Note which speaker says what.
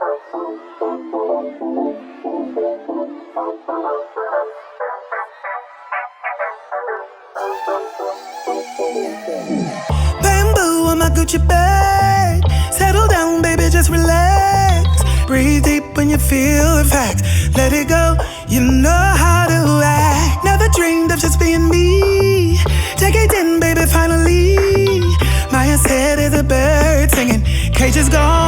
Speaker 1: Bamboo on my Gucci bag. Settle down, baby, just relax. Breathe deep when you feel the facts. Let it go, you know how to act. Never dreamed of just being me. Take it in, baby, finally. My head is a bird singing. Cage is gone.